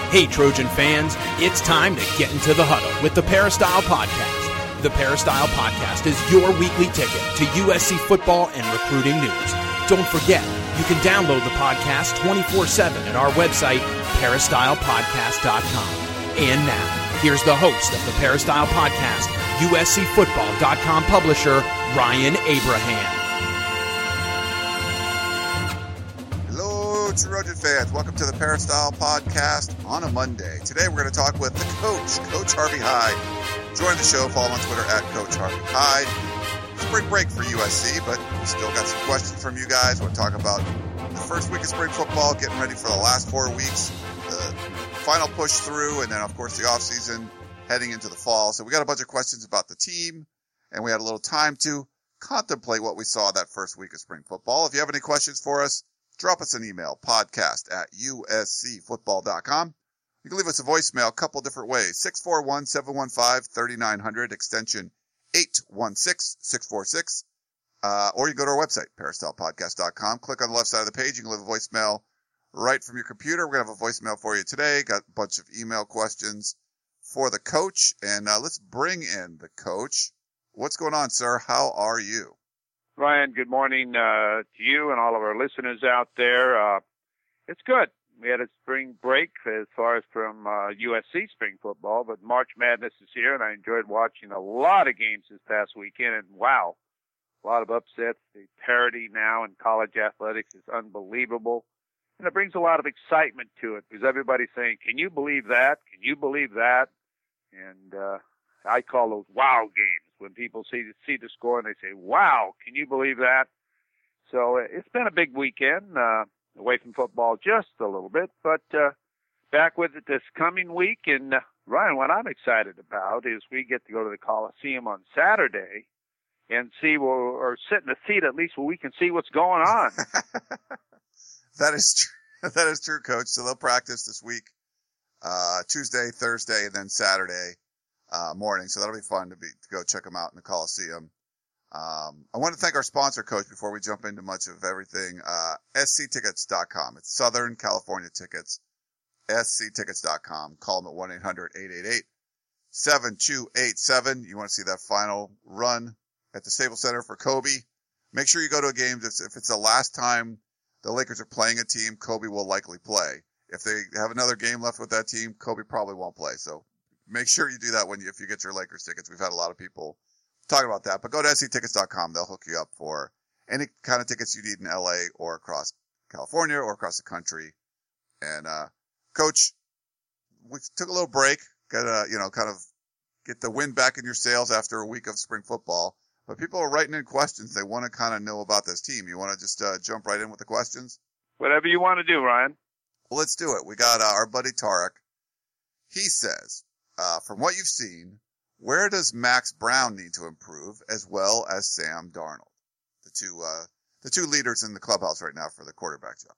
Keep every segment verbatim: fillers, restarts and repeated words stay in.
Hey, Trojan fans, it's time to get into the huddle with the Peristyle Podcast. The Peristyle Podcast is your weekly ticket to U S C football and recruiting news. Don't forget, you can download the podcast twenty-four seven at our website, peristyle podcast dot com. And now, here's the host of the Peristyle Podcast, U S C football dot com publisher, Ryan Abraham. Hello, Trojan fans. Welcome to the Peristyle Podcast on a Monday. Today we're going to talk with the coach, Coach Harvey Hyde. Join the show, follow on Twitter at Coach Harvey Hyde. Spring break for U S C, but we still got some questions from you guys. We're talking about the first week of spring football, getting ready for the last four weeks, the final push through, and then, of course, the offseason heading into the fall. So we got a bunch of questions about the team, and we had a little time to contemplate what we saw that first week of spring football. If you have any questions for us, drop us an email, podcast at U S C football dot com. You can leave us a voicemail a couple different ways, six four one, seven one five, three nine zero zero, extension eight one six, six four six, uh, or you go to our website, peristyle podcast dot com. Click on the left side of the page. You can leave a voicemail right from your computer. We're going to have a voicemail for you today. Got a bunch of email questions for the coach, and uh, let's bring in the coach. What's going on, sir? How are you? Ryan, good morning uh, to you and all of our listeners out there. Uh, it's good. We had a spring break as far as from uh, U S C spring football, but March Madness is here, and I enjoyed watching a lot of games this past weekend, and wow, a lot of upsets. The parity now in college athletics is unbelievable, and it brings a lot of excitement to it because everybody's saying, can you believe that? Can you believe that? And uh, I call those wow games when people see, see the score and they say, wow, can you believe that? So uh, it's been a big weekend. Uh, away from football just a little bit, but uh, back with it this coming week. And uh, Ryan, what I'm excited about is we get to go to the Coliseum on Saturday and see, well, or sit in a seat at least where we can see what's going on. That is true. That is true, Coach. So they'll practice this week, uh, Tuesday, Thursday, and then Saturday uh, morning. So that'll be fun to be to go check them out in the Coliseum. Um, I want to thank our sponsor, Coach, before we jump into much of everything, uh, S C tickets dot com. It's Southern California Tickets, S C tickets dot com. Call them at one eight hundred, eight eight eight, seven two eight seven. You want to see that final run at the Staples Center for Kobe. Make sure you go to a game. If it's the last time the Lakers are playing a team, Kobe will likely play. If they have another game left with that team, Kobe probably won't play. So make sure you do that when you, if you get your Lakers tickets. We've had a lot of people talking about that, but go to S C tickets dot com. They'll hook you up for any kind of tickets you need in L A or across California or across the country. And, uh, Coach, we took a little break, got to, you know, kind of get the wind back in your sails after a week of spring football, but people are writing in questions. They want to kind of know about this team. You want to just, uh, jump right in with the questions? Whatever you want to do, Ryan. Well, let's do it. We got uh, our buddy Tarek. He says, uh, from what you've seen, where does Max Brown need to improve, as well as Sam Darnold, the two uh, the two leaders in the clubhouse right now for the quarterback job?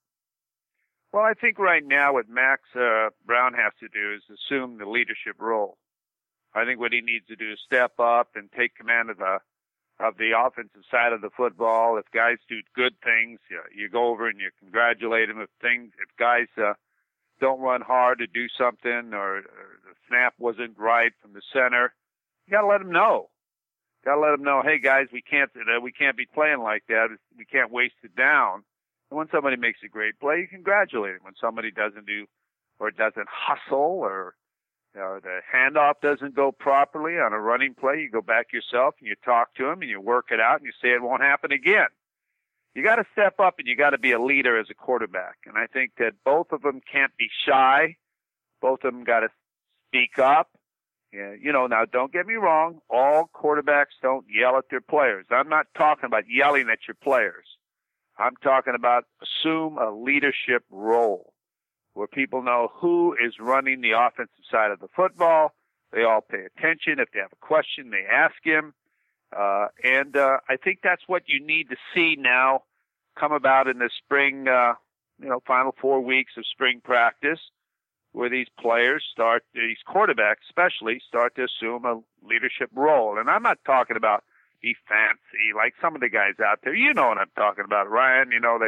Well, I think right now what Max uh, Brown has to do is assume the leadership role. I think what he needs to do is step up and take command of the of the offensive side of the football. If guys do good things, you, you go over and you congratulate them. If things, if guys uh, don't run hard to do something, or, or the snap wasn't right from the center, you got to let them know. Got to let them know, hey guys, we can't uh, we can't be playing like that. We can't waste it down. And when somebody makes a great play, you congratulate them. When somebody doesn't do or doesn't hustle, or or the handoff doesn't go properly on a running play, you go back yourself and you talk to them and you work it out and you say it won't happen again. You got to step up and you got to be a leader as a quarterback. And I think that both of them can't be shy. Both of them got to speak up. Yeah, you know, now don't get me wrong. All quarterbacks don't yell at their players. I'm not talking about yelling at your players. I'm talking about assume a leadership role where people know who is running the offensive side of the football. They all pay attention. If they have a question, they ask him. Uh, and uh, I think that's what you need to see now come about in the spring, uh, you know, final four weeks of spring practice, where these players start, these quarterbacks especially, start to assume a leadership role. And I'm not talking about be fancy like some of the guys out there. You know what I'm talking about, Ryan. You know, they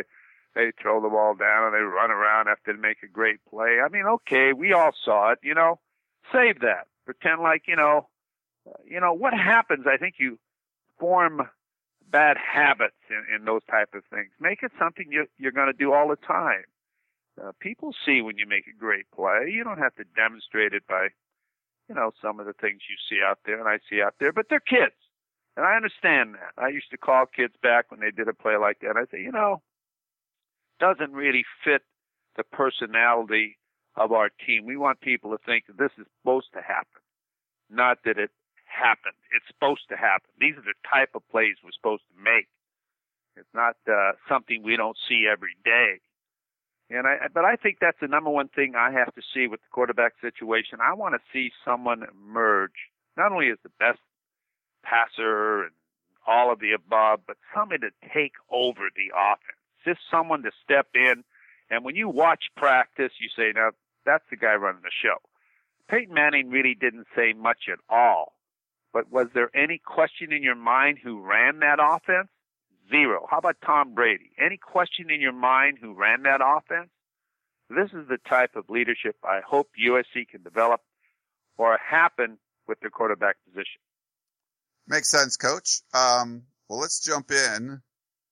they throw the ball down and they run around after they make a great play. I mean, okay, we all saw it, you know. Save that. Pretend like, you know, uh, you know, what happens, I think you form bad habits in, in those type of things. Make it something you, you're going to do all the time. Uh, people see when you make a great play. You don't have to demonstrate it by, you know, some of the things you see out there and I see out there, but they're kids. And I understand that. I used to call kids back when they did a play like that. I say, you know, doesn't really fit the personality of our team. We want people to think that this is supposed to happen, not that it happened. It's supposed to happen. These are the type of plays we're supposed to make. It's not uh, something we don't see every day. And I, but I think that's the number one thing I have to see with the quarterback situation. I want to see someone emerge, not only as the best passer and all of the above, but somebody to take over the offense. Just someone to step in. And when you watch practice, you say, now, that's the guy running the show. Peyton Manning really didn't say much at all. But was there any question in your mind who ran that offense? Zero. How about Tom Brady? Any question in your mind who ran that offense? This is the type of leadership I hope U S C can develop or happen with their quarterback position. Makes sense, Coach. Um, well, let's jump in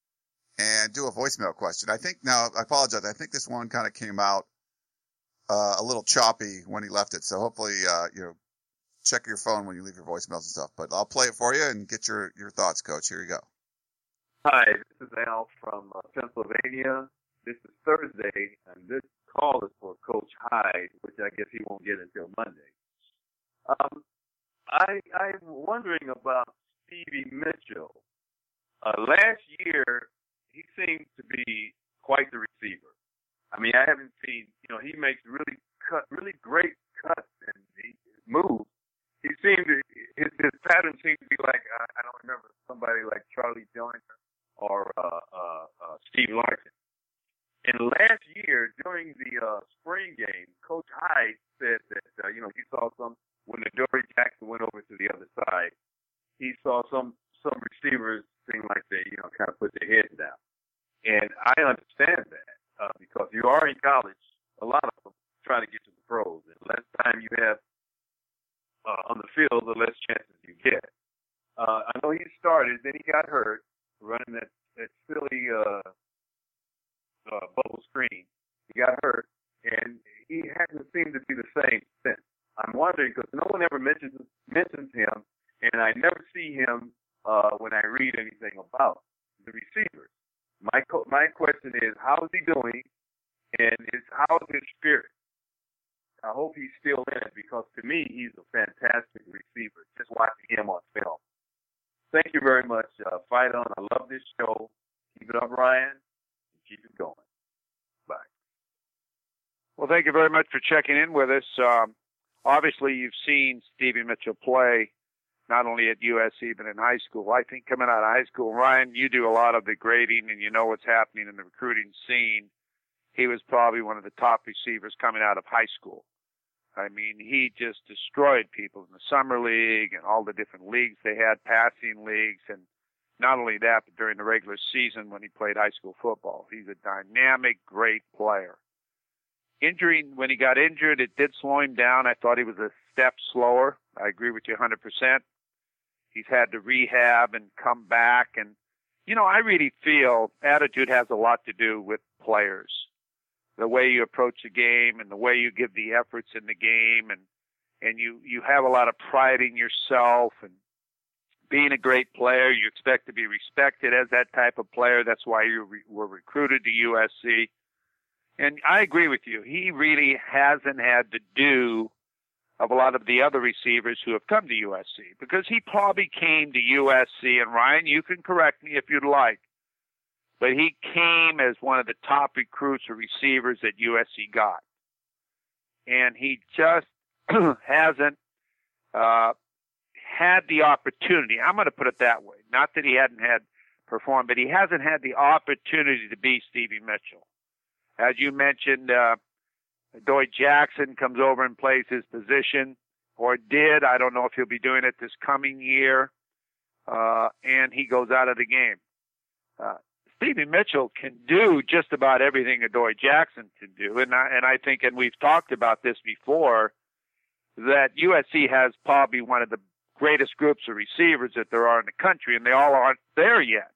and do a voicemail question. I think now, I apologize. I think this one kind of came out uh, a little choppy when he left it. So hopefully, uh, you know, check your phone when you leave your voicemails and stuff. But I'll play it for you and get your, your thoughts, Coach. Here you go. Hi, this is Al from uh, Pennsylvania. This is Thursday, and this call is for Coach Hyde, which I guess he won't get until Monday. Um, I, I'm wondering about Stevie Mitchell. Uh, last year, he seemed to be quite the receiver. I mean, I haven't seen, you know, he makes really cut, really great cuts and he moves. He seemed to, his, his pattern seemed to be like, I, I don't remember, somebody like Charlie Joyner or uh, uh, uh, Steve Largent. And last year, during the uh, spring game, Coach Hyde said that, uh, you know, he saw some, when Adoree Jackson went over to the other side, he saw some some receivers seem like they, you know, kind of put their heads down. And I understand that uh, because you are in college, a lot of them trying to get to the pros. And the less time you have uh, on the field, the less chances you get. Uh, I know he started, then he got hurt, running that, that silly uh, uh, bubble screen. He got hurt, and he hasn't seemed to be the same since. I'm wondering, because no one ever mentions mentions him, and I never see him uh, when I read anything about the receivers. My co- my question is, how is he doing, and is how is his spirit? I hope he's still in it, because to me, he's a fantastic receiver, just watching him on film. Thank you very much. Uh, fight on. I love this show. Keep it up, Ryan, and keep it going. Bye. Well, thank you very much for checking in with us. Um, obviously, you've seen Stevie Mitchell play not only at U S C but in high school. I think coming out of high school, Ryan, you do a lot of the grading and you know what's happening in the recruiting scene. He was probably one of the top receivers coming out of high school. I mean, he just destroyed people in the summer league and all the different leagues they had, passing leagues, and not only that, but during the regular season when he played high school football. He's a dynamic, great player. Injury, when he got injured, it did slow him down. I thought he was a step slower. I agree with you one hundred percent. He's had to rehab and come back. And, you know, I really feel attitude has a lot to do with players. The way you approach the game and the way you give the efforts in the game, and and you, you have a lot of pride in yourself, and being a great player, you expect to be respected as that type of player. That's why you re- were recruited to U S C. And I agree with you. He really hasn't had to do of a lot of the other receivers who have come to U S C, because he probably came to U S C, and Ryan, you can correct me if you'd like, but he came as one of the top recruits or receivers that U S C got. And he just hasn't uh, had the opportunity. I'm going to put it that way. Not that he hadn't had performed, but he hasn't had the opportunity to be Stevie Mitchell. As you mentioned, uh, Adoree Jackson comes over and plays his position, or did. I don't know if he'll be doing it this coming year, uh, and he goes out of the game. Uh, Stevie Mitchell can do just about everything Adoree Jackson can do. And I, and I think, and we've talked about this before, that U S C has probably one of the greatest groups of receivers that there are in the country, and they all aren't there yet.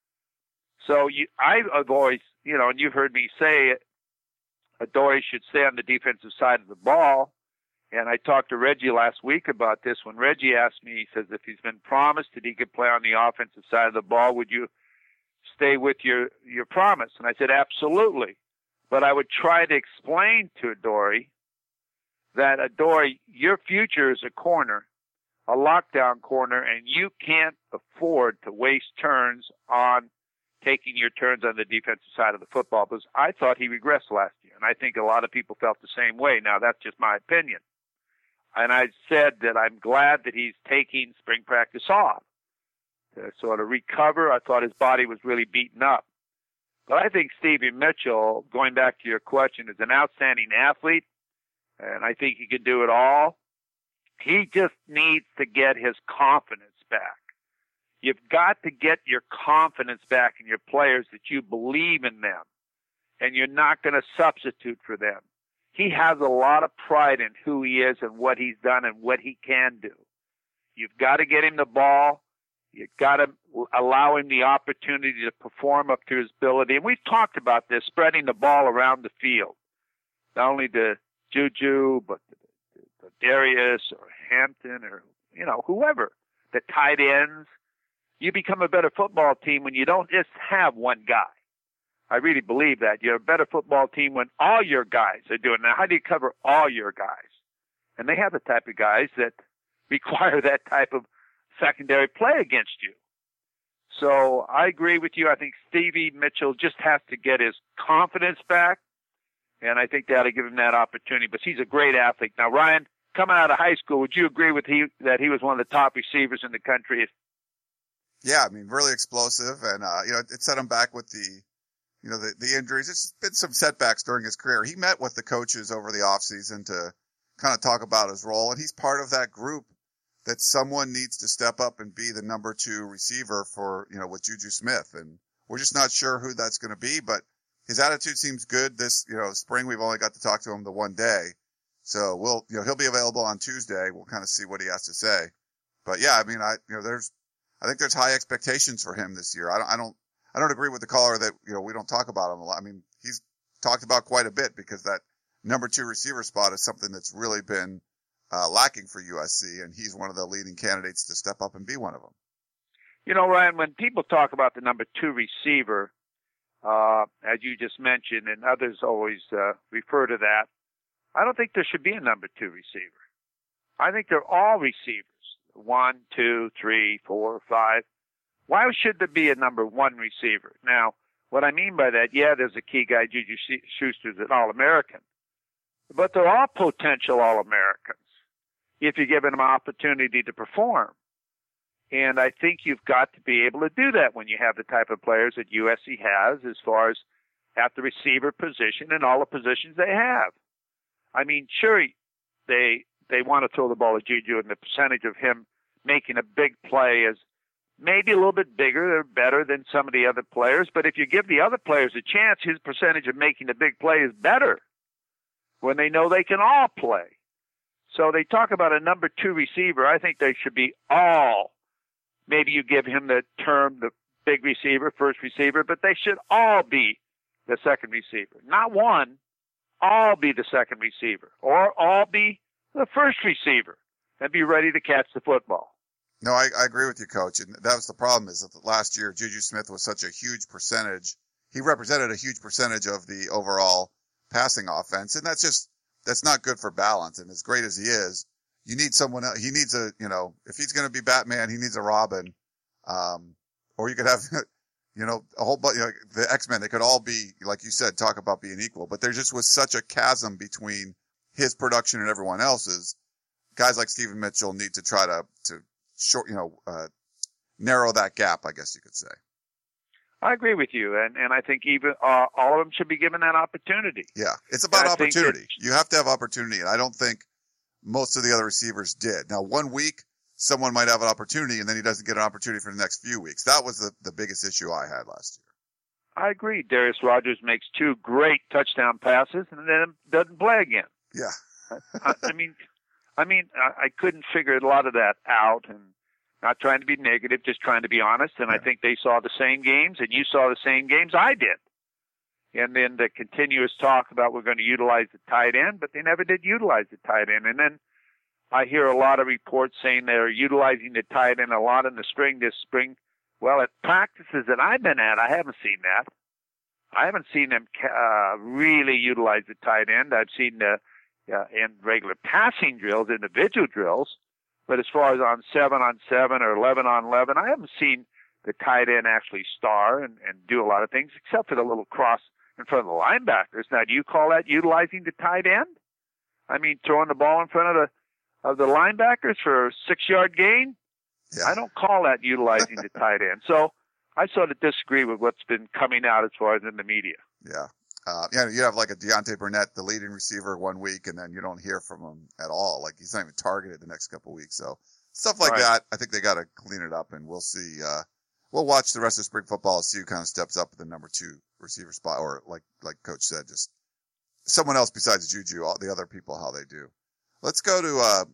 So you, I've always, you know, and you've heard me say it, Adoree should stay on the defensive side of the ball. And I talked to Reggie last week about this when Reggie asked me, he says, if he's been promised that he could play on the offensive side of the ball, would you stay with your, your promise? And I said, absolutely. But I would try to explain to Adoree that, Adoree, your future is a corner, a lockdown corner, and you can't afford to waste turns on taking your turns on the defensive side of the football, because I thought he regressed last year. And I think a lot of people felt the same way. Now, that's just my opinion. And I said that I'm glad that he's taking spring practice off to sort of recover. I thought his body was really beaten up. But I think Stevie Mitchell, going back to your question, is an outstanding athlete, and I think he can do it all. He just needs to get his confidence back. You've got to get your confidence back in your players, that you believe in them, and you're not going to substitute for them. He has a lot of pride in who he is and what he's done and what he can do. You've got to get him the ball. You've got to allow him the opportunity to perform up to his ability. And we've talked about this, spreading the ball around the field, not only to Juju, but to, to Darius or Hampton or, you know, whoever, the tight ends. You become a better football team when you don't just have one guy. I really believe that. You're a better football team when all your guys are doing it. Now, how do you cover all your guys? And they have the type of guys that require that type of secondary play against you. So I agree with you. I think Stevie Mitchell just has to get his confidence back, and I think they ought to give him that opportunity. But he's a great athlete. Now, Ryan, coming out of high school, would you agree with he that he was one of the top receivers in the country? Yeah, I mean, really explosive, and uh, you know, it set him back with the, you know, the, the injuries. It's been some setbacks during his career. He met with the coaches over the offseason to kind of talk about his role, and he's part of that group that someone needs to step up and be the number two receiver for, you know, with Juju Smith. And we're just not sure who that's going to be, but his attitude seems good this, you know, spring. We've only got to talk to him the one day. So we'll, you know, he'll be available on Tuesday. We'll kind of see what he has to say. But yeah, I mean, I, you know, there's, I think there's high expectations for him this year. I don't, I don't, I don't agree with the caller that, you know, we don't talk about him a lot. I mean, he's talked about quite a bit because that number two receiver spot is something that's really been uh, lacking for U S C, and he's one of the leading candidates to step up and be one of them. You know, Ryan, when people talk about the number two receiver, uh, as you just mentioned, and others always uh, refer to that, I don't think there should be a number two receiver. I think they're all receivers. One, two, three, four, five. Why should there be a number one receiver? Now, what I mean by that, yeah, there's a key guy, Juju Schuster's an All-American. But they're all potential All-Americans if you give them an opportunity to perform. And I think you've got to be able to do that when you have the type of players that U S C has as far as at the receiver position and all the positions they have. I mean, sure, they they want to throw the ball to Juju, and the percentage of him making a big play is maybe a little bit bigger or better than some of the other players. But if you give the other players a chance, his percentage of making a big play is better when they know they can all play. So they talk about a number two receiver. I think they should be all. Maybe you give him the term, the big receiver, first receiver, but they should all be the second receiver. Not one, all be the second receiver, or all be the first receiver and be ready to catch the football. No, I, I agree with you, Coach. And that was the problem, is that last year Juju Smith was such a huge percentage. He represented a huge percentage of the overall passing offense, and that's just, that's not good for balance. And as great as he is, you need someone else. He needs a, you know, if he's going to be Batman, he needs a Robin. Um, or you could have, you know, a whole bunch, you know, the X-Men, they could all be, like you said, talk about being equal, but there just was such a chasm between his production and everyone else's. Guys like Stephen Mitchell need to try to, to short, you know, uh, narrow that gap, I guess you could say. I agree with you. And, and I think even, uh, all of them should be given that opportunity. Yeah. It's about opportunity. You have to have opportunity. And I don't think most of the other receivers did. Now, one week, someone might have an opportunity, and then he doesn't get an opportunity for the next few weeks. That was the, the biggest issue I had last year. I agree. Darius Rogers makes two great touchdown passes and then doesn't play again. Yeah. I, I mean, I mean, I, I couldn't figure a lot of that out, and not trying to be negative, just trying to be honest. And yeah. I think they saw the same games, and you saw the same games I did. And then the continuous talk about we're going to utilize the tight end, but they never did utilize the tight end. And then I hear a lot of reports saying they're utilizing the tight end a lot in the spring this spring. Well, at practices that I've been at, I haven't seen that. I haven't seen them uh, really utilize the tight end. I've seen the uh, in regular passing drills, individual drills, but as far as on seven on seven or eleven on eleven, I haven't seen the tight end actually star and, and do a lot of things, except for the little cross in front of the linebackers. Now, do you call that utilizing the tight end? I mean, throwing the ball in front of the of the linebackers for a six-yard gain? Yeah. I don't call that utilizing the tight end. So I sort of disagree with what's been coming out as far as in the media. Yeah. Uh, yeah, you have like a Deontay Burnett, the leading receiver, one week, and then you don't hear from him at all. Like, he's not even targeted the next couple of weeks. So stuff like right. that, I think they got to clean it up, and we'll see. Uh, we'll watch the rest of spring football and see who kind of steps up at the number two receiver spot, or like like Coach said, just someone else besides Juju, all the other people, how they do. Let's go to uh,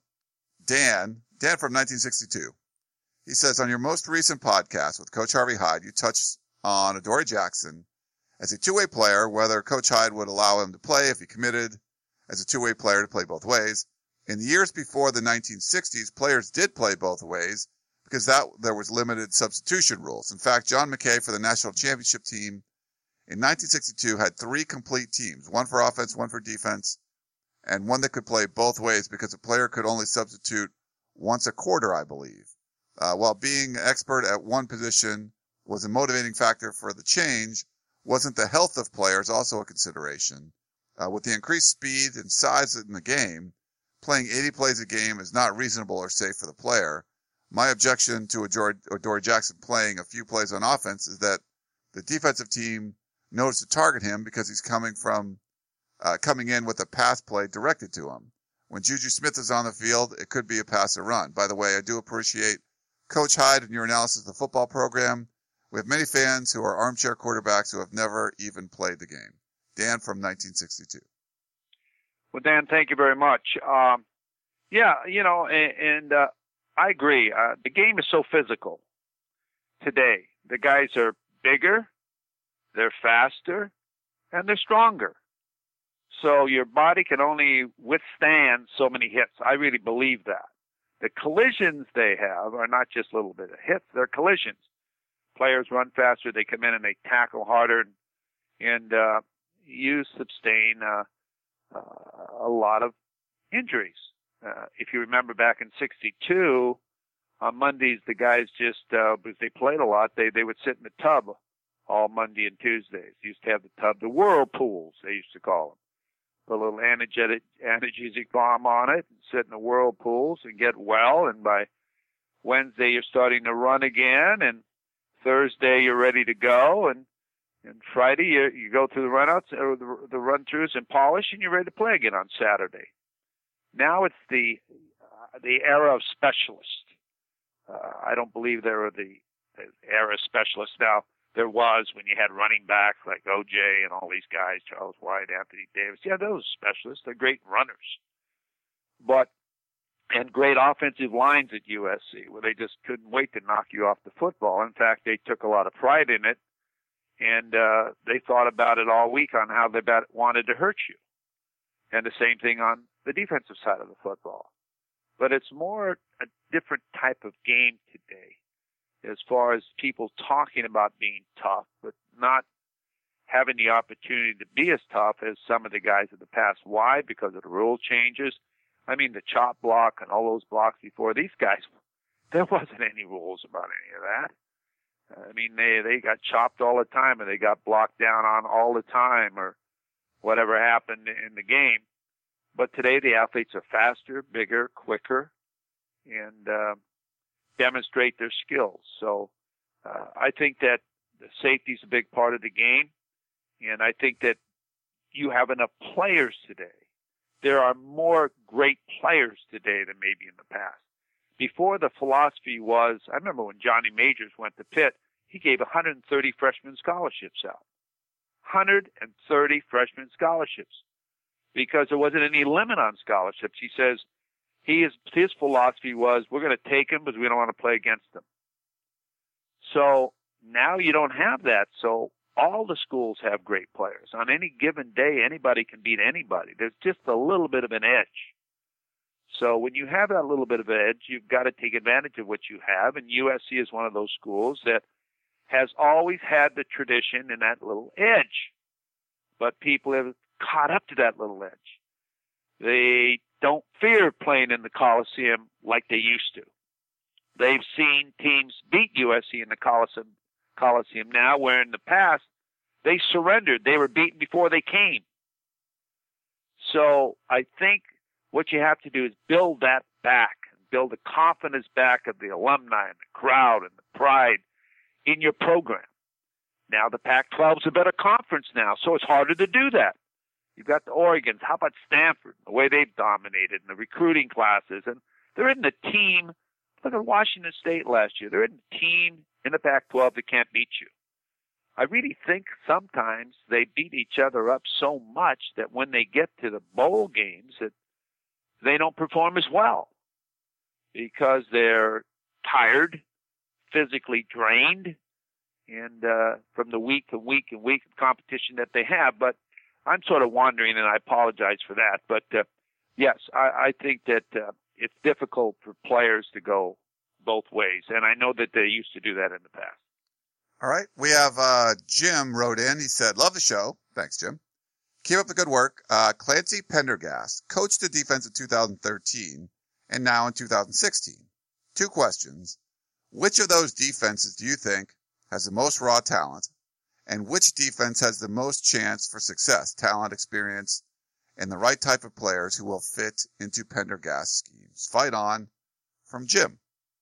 Dan. Dan from nineteen sixty-two. He says, on your most recent podcast with Coach Harvey Hyde, you touched on Adoree Jackson as a two-way player, whether Coach Hyde would allow him to play if he committed as a two-way player to play both ways. In the years before the nineteen sixties, players did play both ways because that there was limited substitution rules. In fact, John McKay for the national championship team in nineteen sixty-two had three complete teams, one for offense, one for defense, and one that could play both ways because a player could only substitute once a quarter, I believe. Uh, while being expert at one position was a motivating factor for the change, wasn't the health of players also a consideration? Uh, with the increased speed and size in the game, playing eighty plays a game is not reasonable or safe for the player. My objection to Adoree Jackson playing a few plays on offense is that the defensive team knows to target him because he's coming from uh, coming in with a pass play directed to him. When Juju Smith is on the field, it could be a pass or run. By the way, I do appreciate Coach Hyde and your analysis of the football program. We have many fans who are armchair quarterbacks who have never even played the game. Dan from nineteen sixty-two. Well, Dan, thank you very much. Um, yeah, you know, and, and uh, I agree. Uh, the game is so physical today. The guys are bigger, they're faster, and they're stronger. So your body can only withstand so many hits. I really believe that. The collisions they have are not just a little bit of hits, they're collisions. Players run faster, they come in and they tackle harder, and, and uh, you sustain uh, uh, a lot of injuries. Uh, if you remember back in sixty-two, on Mondays, the guys just, uh, because they played a lot, they, they would sit in the tub all Monday and Tuesdays. They used to have the tub, the whirlpools, they used to call them. Put a little energetic, analgesic bomb on it, and sit in the whirlpools and get well. And by Wednesday, you're starting to run again. And Thursday, you're ready to go. And, and Friday, you, you go through the runouts or the, the run-throughs and polish, and you're ready to play again on Saturday. Now it's the uh, the era of specialists. Uh, I don't believe there are the, the era of specialists now. There was when you had running backs like O J and all these guys, Charles White, Anthony Davis. Yeah, those specialists. They're great runners. But, and great offensive lines at U S C where they just couldn't wait to knock you off the football. In fact, they took a lot of pride in it, and uh, they thought about it all week on how they wanted to hurt you. And the same thing on the defensive side of the football. But it's more a different type of game today, as far as people talking about being tough, but not having the opportunity to be as tough as some of the guys of the past. Why? Because of the rule changes. I mean, the chop block and all those blocks before, these guys, there wasn't any rules about any of that. I mean, they, they got chopped all the time, and they got blocked down on all the time, or whatever happened in the game. But today the athletes are faster, bigger, quicker, and uh, demonstrate their skills. So uh, I think that the safety is a big part of the game, and I think that you have enough players today. There are more great players today than maybe in the past. Before, the philosophy was, I remember when Johnny Majors went to Pitt, he gave one hundred thirty freshman scholarships out. hundred thirty freshman scholarships because there wasn't any limit on scholarships. He says he is, his philosophy was, we're going to take them because we don't want to play against them. So now you don't have that. So all the schools have great players. On any given day, anybody can beat anybody. There's just a little bit of an edge. So when you have that little bit of edge, you've got to take advantage of what you have. And U S C is one of those schools that has always had the tradition and that little edge. But people have caught up to that little edge. They don't fear playing in the Coliseum like they used to. They've seen teams beat U S C in the Coliseum, Coliseum now, where in the past they surrendered. They were beaten before they came. So I think what you have to do is build that back, build the confidence back of the alumni and the crowd and the pride in your program. Now the Pac twelve is a better conference now, so it's harder to do that. You've got the Oregons. How about Stanford? The way they've dominated in the recruiting classes. And there isn't a team. Look at Washington State last year. There isn't a team in the Pac twelve that can't beat you. I really think sometimes they beat each other up so much that when they get to the bowl games, that they don't perform as well because they're tired, physically drained, and uh, from the week and week and week of competition that they have. But I'm sort of wandering, and I apologize for that. But uh, yes, I, I think that uh, it's difficult for players to go both ways, and I know that they used to do that in the past. All right. We have uh, Jim wrote in. He said, love the show. Thanks, Jim. Keep up the good work. Uh, Clancy Pendergast coached the defense in two thousand thirteen and now in two thousand sixteen. Two questions. Which of those defenses do you think has the most raw talent, and which defense has the most chance for success, talent, experience, and the right type of players who will fit into Pendergast schemes? Fight on. From Jim.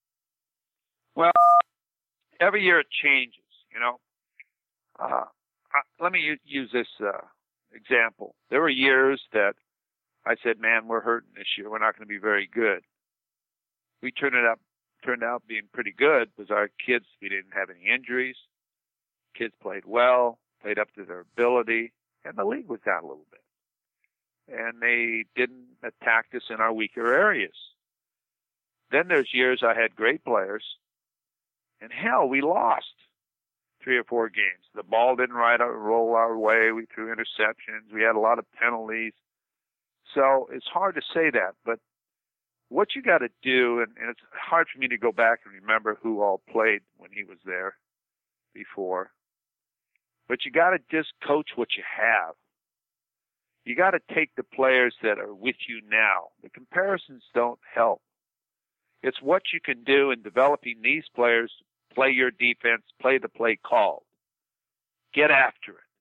Well, every year it changes, you know. Uh, let me use, use this uh, example. There were years that I said, man, we're hurting this year. We're not going to be very good. We turned it up, turned out being pretty good because our kids, we didn't have any injuries. Kids played well, played up to their ability, and the league was down a little bit. And they didn't attack us in our weaker areas. Then there's years I had great players, and hell, we lost three or four games. The ball didn't right roll our way. We threw interceptions. We had a lot of penalties. So it's hard to say that, but what you got to do, and, and it's hard for me to go back and remember who all played when he was there before, but you got to just coach what you have. You got to take the players that are with you now. The comparisons don't help. It's what you can do in developing these players, play your defense, play the play called. Get after it.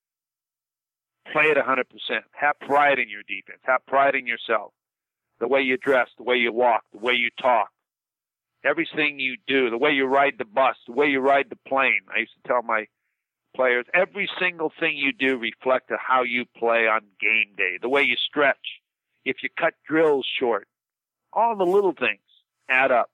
Play it one hundred percent. Have pride in your defense. Have pride in yourself. The way you dress, the way you walk, the way you talk. Everything you do, the way you ride the bus, the way you ride the plane. I used to tell my players, every single thing you do reflects how you play on game day. The way you stretch. If you cut drills short. All the little things add up.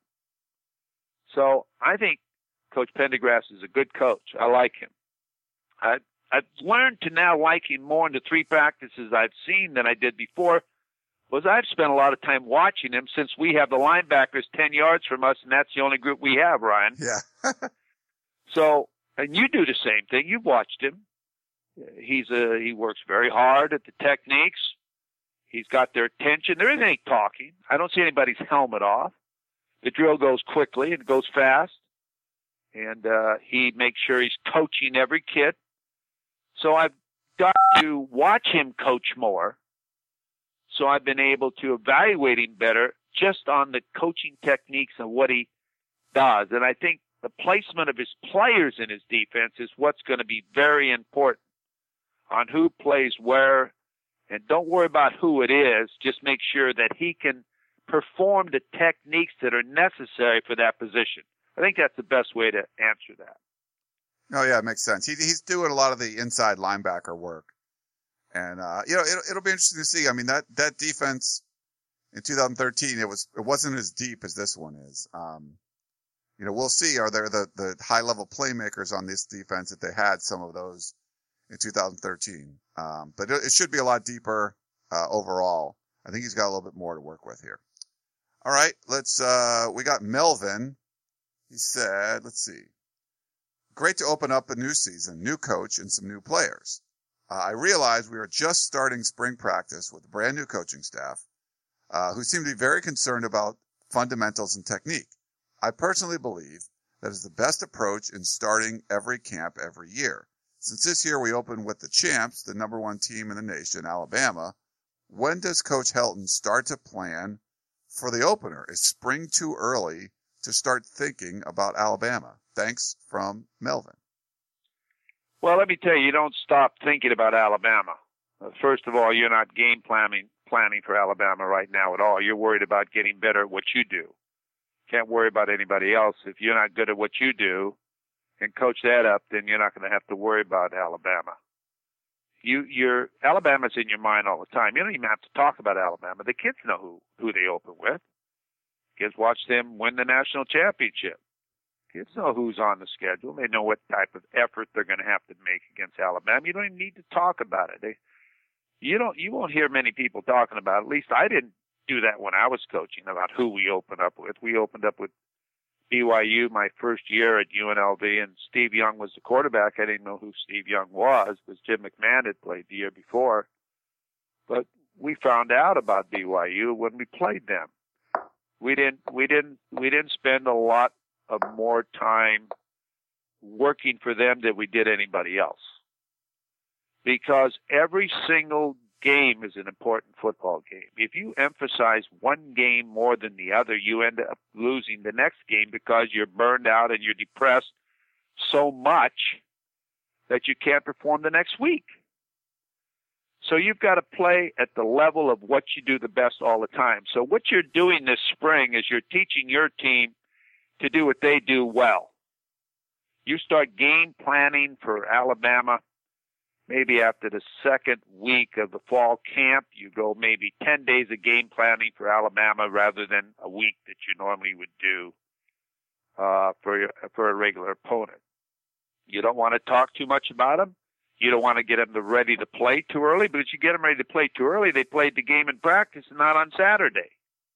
So I think Coach Pendergast is a good coach. I like him. I, I've learned to now like him more in the three practices I've seen than I did before, because I've spent a lot of time watching him since we have the linebackers ten yards from us, and that's the only group we have, Ryan. Yeah. So, and you do the same thing. You've watched him. He's a, he works very hard at the techniques. He's got their attention. There isn't any talking. I don't see anybody's helmet off. The drill goes quickly and goes fast. And uh, he makes sure he's coaching every kid. So I've got to watch him coach more. So I've been able to evaluate him better just on the coaching techniques and what he does. And I think the placement of his players in his defense is what's going to be very important on who plays where. And don't worry about who it is. Just make sure that he can perform the techniques that are necessary for that position. I think that's the best way to answer that. Oh, yeah, it makes sense. He, he's doing a lot of the inside linebacker work. And, uh, you know, it, it'll be interesting to see. I mean, that, that defense in two thousand thirteen, it was, it wasn't as deep as this one is. Um, you know, we'll see. Are there the, the high level playmakers on this defense if they had some of those in two thousand thirteen. Um, but it, it should be a lot deeper uh, overall. I think he's got a little bit more to work with here. All right, let's. Uh, we got Melvin. He said, let's see. Great to open up a new season, new coach, and some new players. Uh, I realized we were just starting spring practice with a brand new coaching staff uh, who seem to be very concerned about fundamentals and technique. I personally believe that is the best approach in starting every camp every year. Since this year we open with the champs, the number one team in the nation, Alabama, when does Coach Helton start to plan for the opener? Is spring too early to start thinking about Alabama? Thanks, from Melvin. Well, let me tell you, you don't stop thinking about Alabama. Uh, first of all, you're not game planning planning for Alabama right now at all. You're worried about getting better at what you do. Can't worry about anybody else. If you're not good at what you do and coach that up, then you're not going to have to worry about Alabama. You, you're, Alabama's in your mind all the time. You don't even have to talk about Alabama. The kids know who, who they open with. Kids watch them win the national championship. Kids know who's on the schedule. They know what type of effort they're going to have to make against Alabama. You don't even need to talk about it. They, you don't, you won't hear many people talking about it. At least I didn't do that when I was coaching, about who we opened up with. We opened up with B Y U my first year at U N L V, and Steve Young was the quarterback. I didn't know who Steve Young was, because Jim McMahon had played the year before. But we found out about B Y U when we played them. We didn't, we didn't, we didn't spend a lot of more time working for them than we did anybody else. Because every single game is an important football game. If you emphasize one game more than the other, you end up losing the next game because you're burned out and you're depressed so much that you can't perform the next week. So you've got to play at the level of what you do the best all the time. So what you're doing this spring is you're teaching your team to do what they do well. You start game planning for Alabama maybe after the second week of the fall camp. You go maybe ten days of game planning for Alabama rather than a week that you normally would do uh, for, for a regular opponent. You don't want to talk too much about them. You don't want to get them to ready to play too early, but if you get them ready to play too early, they played the game in practice and not on Saturday.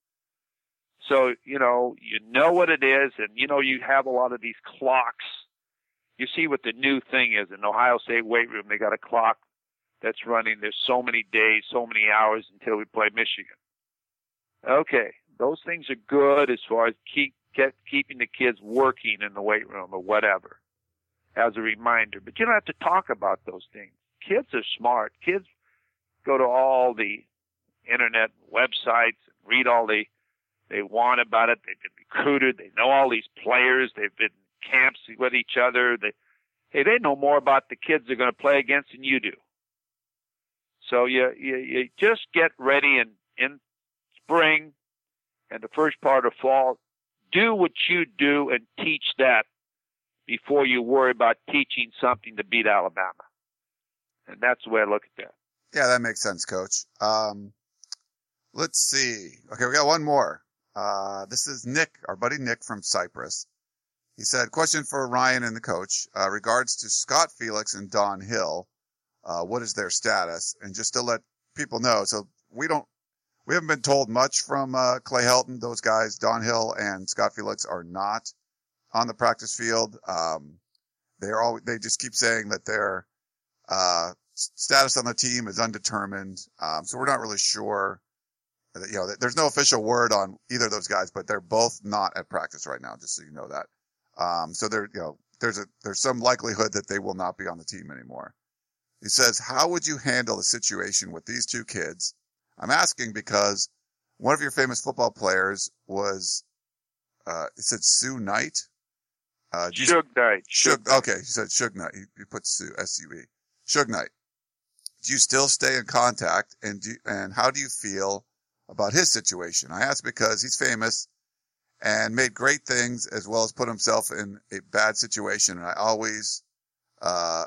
So, you know, you know what it is, and, you know, you have a lot of these clocks. You see what the new thing is. In Ohio State weight room, they got a clock that's running. There's so many days, so many hours until we play Michigan. Okay, those things are good as far as keep get, keeping the kids working in the weight room or whatever, as a reminder. But you don't have to talk about those things. Kids are smart. Kids go to all the internet websites and read all they they want about it. They've been recruited. They know all these players. They've been in camps with each other. They, hey, they know more about the kids they're going to play against than you do. So you, you, you just get ready in, in spring and the first part of fall. Do what you do and teach that before you worry about teaching something to beat Alabama. And that's the way I look at that. Yeah, that makes sense, Coach. Um, let's see. Okay, we got one more. Uh, this is Nick, our buddy Nick from Cyprus. He said, question for Ryan and the coach, uh, regards to Scott Felix and Don Hill. Uh, what is their status? And just to let people know, so we don't, we haven't been told much from, uh, Clay Helton. Those guys, Don Hill and Scott Felix, are not on the practice field. Um, they're all, they just keep saying that their, uh, status on the team is undetermined. Um, so we're not really sure. You know, there's no official word on either of those guys, but they're both not at practice right now, just so you know that. Um, so there, you know, there's a, there's some likelihood that they will not be on the team anymore. He says, how would you handle the situation with these two kids? I'm asking because one of your famous football players was, uh, it said Sue Knight. Uh, Suge Knight. Suge, okay. He said Suge Knight. He, he put Sue, S U E. Suge Knight. Do you still stay in contact, and do, and how do you feel about his situation? I ask because he's famous and made great things as well as put himself in a bad situation. And I always, uh,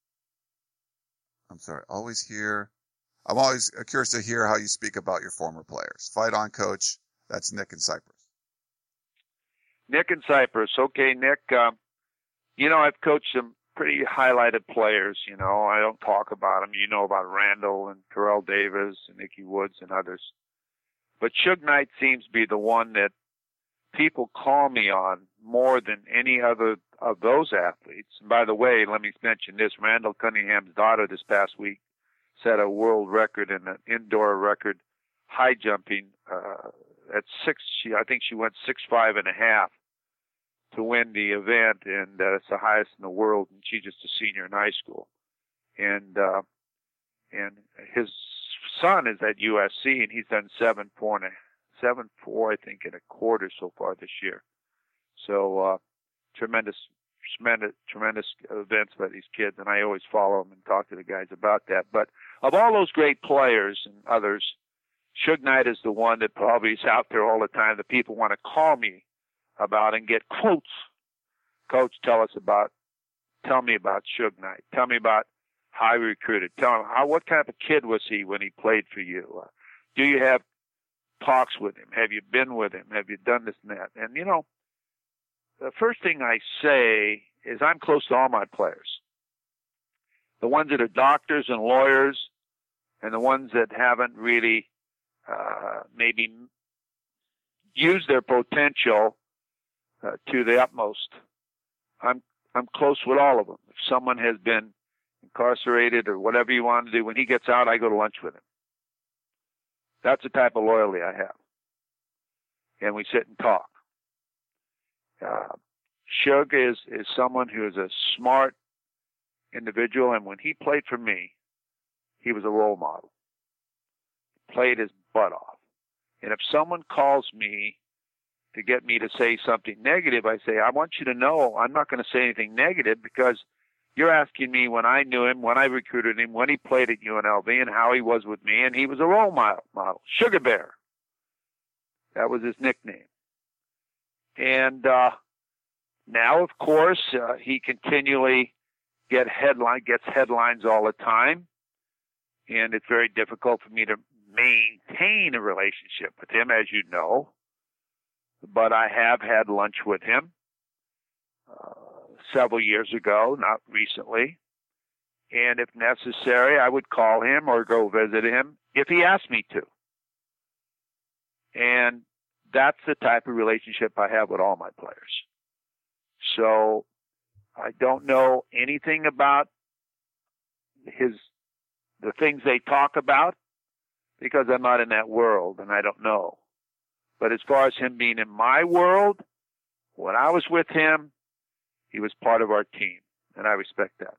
I'm sorry, always hear, I'm always curious to hear how you speak about your former players. Fight on, Coach. That's Nick in Cyprus. Nick in Cyprus. Okay, Nick, um, you know, I've coached some pretty highlighted players. You know, I don't talk about them. You know about Randall and Terrell Davis and Nicky Woods and others. But Suge Knight seems to be the one that people call me on more than any other of those athletes. And by the way, let me mention this. Randall Cunningham's daughter this past week set a world record in an indoor record high jumping uh, at six. She, I think she went six five and a half to win the event, and uh, it's the highest in the world. And she's just a senior in high school, and uh, and his son is at U S C, and he's done seven four and a seven four, I think, in a quarter so far this year. So uh, tremendous, tremendous, tremendous events by these kids, and I always follow them and talk to the guys about that. But of all those great players and others, Suge Knight is the one that probably is out there all the time that people want to call me about and get quotes. Coach, tell us about, tell me about Suge Knight. Tell me about how he recruited. Tell him how, what kind of a kid was he when he played for you? Uh, do you have talks with him? Have you been with him? Have you done this and that? And, you know, the first thing I say is I'm close to all my players. The ones that are doctors and lawyers and the ones that haven't really uh, maybe used their potential uh, to the utmost. I'm I'm close with all of them. If someone has been incarcerated or whatever you want to do, when he gets out, I go to lunch with him. That's the type of loyalty I have. And we sit and talk. Uh, Suge is, is someone who is a smart individual, and when he played for me, he was a role model. Played his butt off. And if someone calls me to get me to say something negative, I say, I want you to know I'm not going to say anything negative because you're asking me when I knew him, when I recruited him, when he played at U N L V, and how he was with me, and he was a role model. Sugar Bear. That was his nickname. And uh, now, of course, uh, he continually get headline, gets headlines all the time, and it's very difficult for me to maintain a relationship with him, as you know. But I have had lunch with him uh, several years ago, not recently. And if necessary, I would call him or go visit him if he asked me to. And that's the type of relationship I have with all my players. So I don't know anything about his the things they talk about because I'm not in that world and I don't know. But as far as him being in my world, when I was with him, he was part of our team, and I respect that.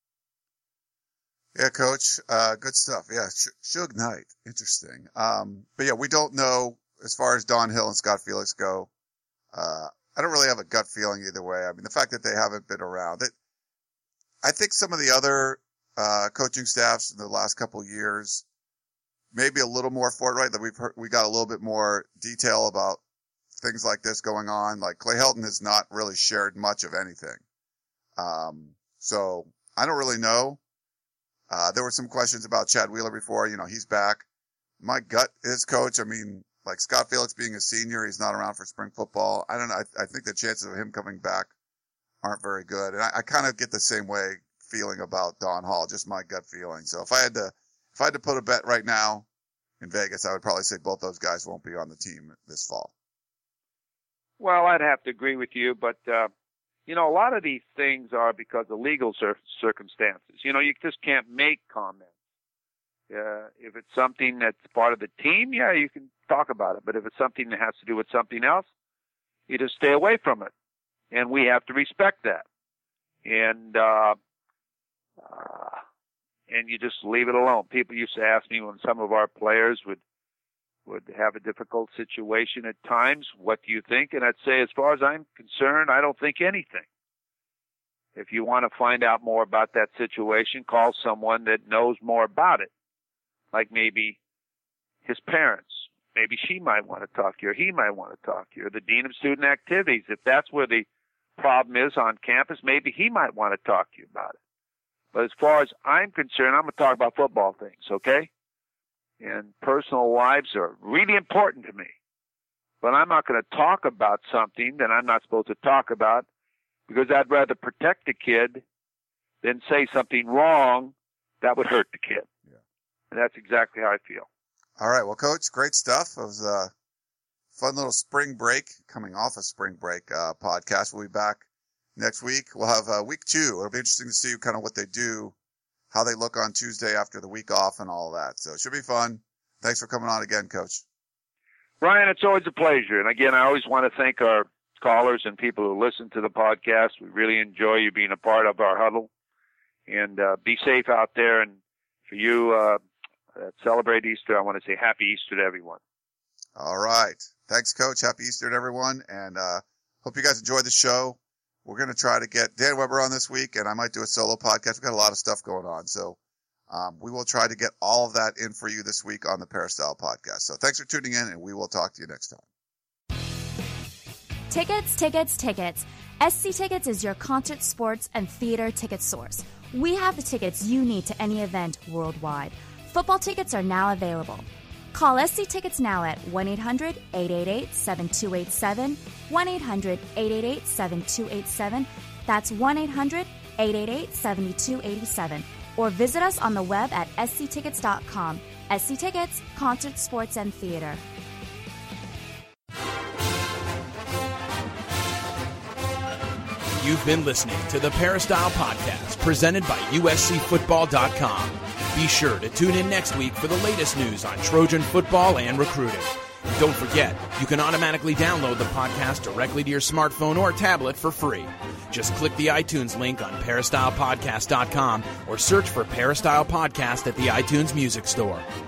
Yeah, Coach, uh, good stuff. Yeah, Sh- Suge Knight, interesting. Um, but yeah, we don't know as far as Don Hill and Scott Felix go. Uh, I don't really have a gut feeling either way. I mean, the fact that they haven't been around it, I think some of the other uh, coaching staffs in the last couple of years, maybe a little more forthright, that we've heard, we got a little bit more detail about things like this going on. Like Clay Helton has not really shared much of anything. Um, so I don't really know. Uh, there were some questions about Chad Wheeler before, you know, he's back. My gut is, Coach, I mean, like Scott Felix being a senior, he's not around for spring football. I don't know. I, I think the chances of him coming back aren't very good. And I, I kind of get the same way feeling about Don Hall, just my gut feeling. So if I had to, if I had to put a bet right now in Vegas, I would probably say both those guys won't be on the team this fall. Well, I'd have to agree with you, but, uh, you know, a lot of these things are because of legal cir- circumstances. You know, you just can't make comments. Uh, if it's something that's part of the team, yeah, you can talk about it. But if it's something that has to do with something else, you just stay away from it. And we have to respect that. And, uh, uh, and you just leave it alone. People used to ask me when some of our players would would have a difficult situation at times, what do you think? And I'd say, as far as I'm concerned, I don't think anything. If you want to find out more about that situation, call someone that knows more about it, like maybe his parents. Maybe she might want to talk to you, or he might want to talk to you, or the dean of student activities. If that's where the problem is on campus, maybe he might want to talk to you about it. But as far as I'm concerned, I'm going to talk about football things, okay? And personal lives are really important to me. But I'm not going to talk about something that I'm not supposed to talk about because I'd rather protect the kid than say something wrong that would hurt the kid. Yeah. And that's exactly how I feel. All right. Well, Coach, great stuff. It was a fun little spring break, coming off a spring break uh, podcast. We'll be back next week. We'll have uh, week two. It'll be interesting to see kind of what they do, how they look on Tuesday after the week off and all that. So it should be fun. Thanks for coming on again, Coach. Ryan, it's always a pleasure. And again, I always want to thank our callers and people who listen to the podcast. We really enjoy you being a part of our huddle. And uh, be safe out there. And for you uh, that celebrate Easter, I want to say happy Easter to everyone. All right. Thanks, Coach. Happy Easter to everyone. And uh, hope you guys enjoyed the show. We're going to try to get Dan Weber on this week, and I might do a solo podcast. We've got a lot of stuff going on. So um, we will try to get all of that in for you this week on the Peristyle podcast. So thanks for tuning in, and we will talk to you next time. Tickets, tickets, tickets. S C Tickets is your concert, sports, and theater ticket source. We have the tickets you need to any event worldwide. Football tickets are now available. Call S C Tickets now at one eight hundred eight eight eight seven two eight seven, one eight hundred eight eight eight seven two eight seven. That's one eight hundred eight eight eight seven two eight seven. Or visit us on the web at s c tickets dot com. S C Tickets, concert, sports, and theater. You've been listening to the Peristyle Podcast, presented by U S C football dot com. Be sure to tune in next week for the latest news on Trojan football and recruiting. And don't forget, you can automatically download the podcast directly to your smartphone or tablet for free. Just click the iTunes link on peristyle podcast dot com or search for Peristyle Podcast at the iTunes Music Store.